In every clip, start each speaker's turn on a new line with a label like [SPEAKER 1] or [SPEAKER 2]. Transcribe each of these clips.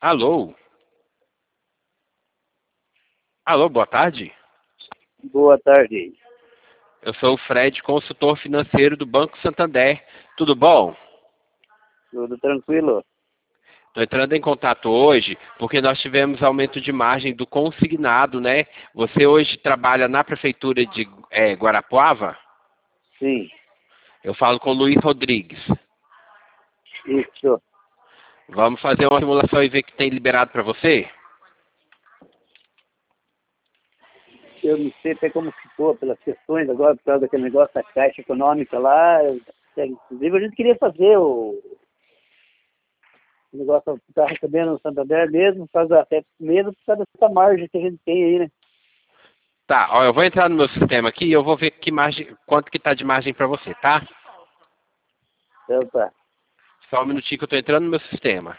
[SPEAKER 1] Alô? Alô, boa tarde.
[SPEAKER 2] Boa tarde.
[SPEAKER 1] Eu sou o Fred, consultor financeiro do Banco Santander. Tudo bom?
[SPEAKER 2] Tudo tranquilo?
[SPEAKER 1] Estou entrando em contato hoje porque nós tivemos aumento de margem do consignado, né? Você hoje trabalha na prefeitura de Guarapuava?
[SPEAKER 2] Sim,
[SPEAKER 1] Eu falo com o Luiz Rodrigues.
[SPEAKER 2] isso.
[SPEAKER 1] Vamos fazer uma simulação e ver o que tem liberado para você?
[SPEAKER 2] Eu não sei até como ficou pelas questões agora, por causa daquele negócio da Caixa Econômica lá. Inclusive, a gente queria fazer o negócio que está recebendo no Santander mesmo, até mesmo por causa dessa margem que a gente tem aí, né?
[SPEAKER 1] Tá, ó, eu vou entrar no meu sistema aqui e eu vou ver que margem, quanto que tá de margem para você, tá?
[SPEAKER 2] Então, tá.
[SPEAKER 1] Só um minutinho que eu estou entrando no meu sistema.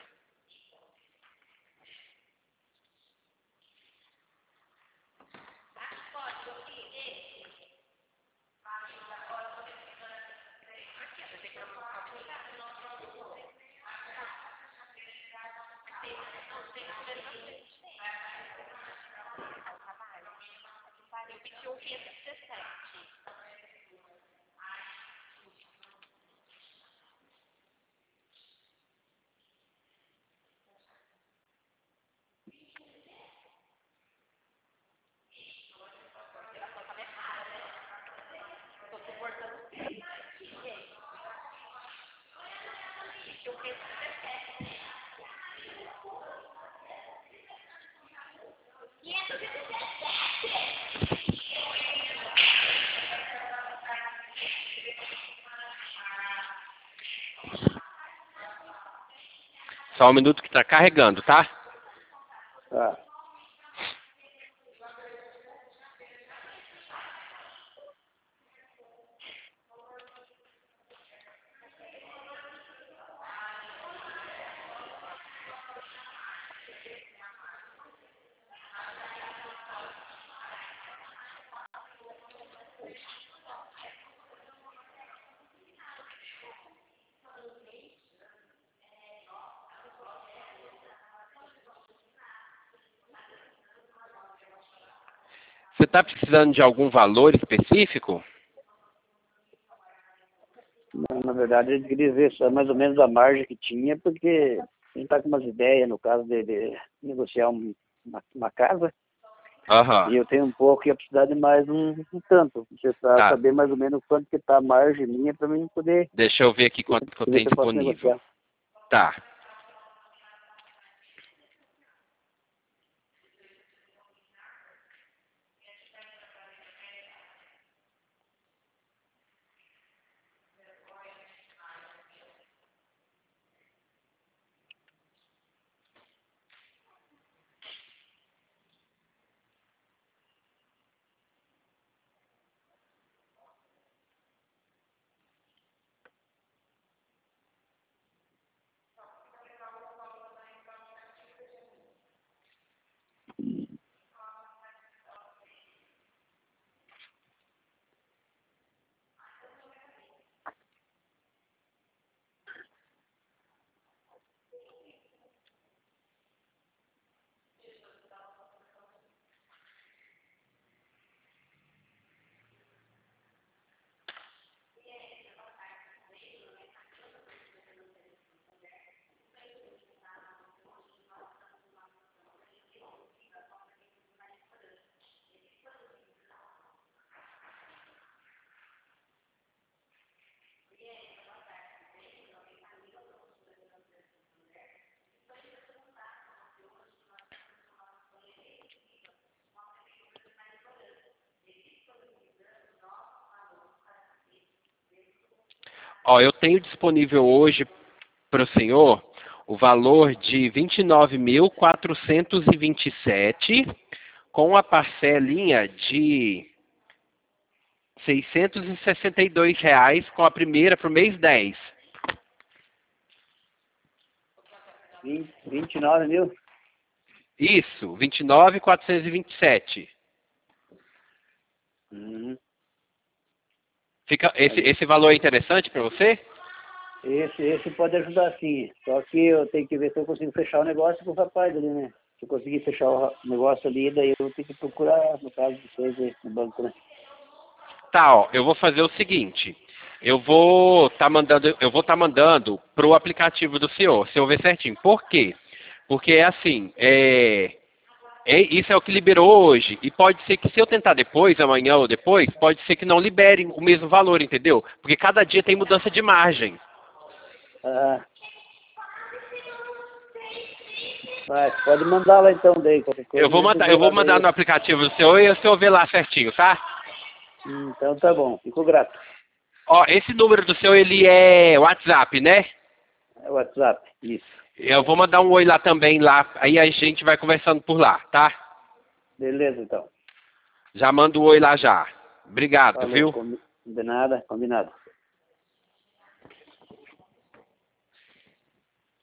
[SPEAKER 1] Só um minuto que está carregando, tá?
[SPEAKER 2] Tá.
[SPEAKER 1] Você está precisando de algum valor específico?
[SPEAKER 2] Na verdade, a gente queria ver só mais ou menos a margem que tinha, porque a gente está com umas ideias, no caso de negociar uma casa.
[SPEAKER 1] Aham.
[SPEAKER 2] E eu tenho um pouco e ia precisar de mais um tanto. Você para
[SPEAKER 1] Tá.
[SPEAKER 2] saber mais ou menos quanto que tá a margem minha para mim poder
[SPEAKER 1] Deixa eu ver aqui quanto que eu
[SPEAKER 2] ver
[SPEAKER 1] tenho
[SPEAKER 2] se eu posso
[SPEAKER 1] disponível.
[SPEAKER 2] negociar.
[SPEAKER 1] Tá. Ó, eu tenho disponível hoje para o senhor o valor de 29.427 com a parcelinha de R$ 662 com a primeira para o mês 10.
[SPEAKER 2] 29 mil?
[SPEAKER 1] Isso, 29.427.
[SPEAKER 2] Uhum.
[SPEAKER 1] Fica, esse,
[SPEAKER 2] Aí,
[SPEAKER 1] esse valor é interessante para você?
[SPEAKER 2] Esse pode ajudar sim. Só que eu tenho que ver se eu consigo fechar o negócio com o rapaz ali, né? Se eu conseguir fechar o negócio ali, daí eu tenho que procurar, no caso de vocês aí, no banco, né?
[SPEAKER 1] Tá, ó, eu vou fazer o seguinte. Eu vou tá mandando pro aplicativo do senhor, se eu ver certinho. Por quê? Porque é assim, isso é o que liberou hoje. E pode ser que se eu tentar depois, amanhã ou depois, pode ser que não liberem o mesmo valor, entendeu? Porque cada dia tem mudança de margem.
[SPEAKER 2] Ah, mas pode mandar lá então, daí, qualquer coisa.
[SPEAKER 1] Eu vou mandar no aplicativo do senhor e o senhor vê lá certinho, tá?
[SPEAKER 2] Então tá bom, fico grato.
[SPEAKER 1] Ó, esse número do senhor, ele é WhatsApp, né?
[SPEAKER 2] É o WhatsApp, isso.
[SPEAKER 1] Eu vou mandar um oi lá também, lá. Aí a gente vai conversando por lá, tá?
[SPEAKER 2] Beleza, então.
[SPEAKER 1] Já mando um oi lá já. Obrigado,
[SPEAKER 2] Falou,
[SPEAKER 1] viu?
[SPEAKER 2] combinado, combinado.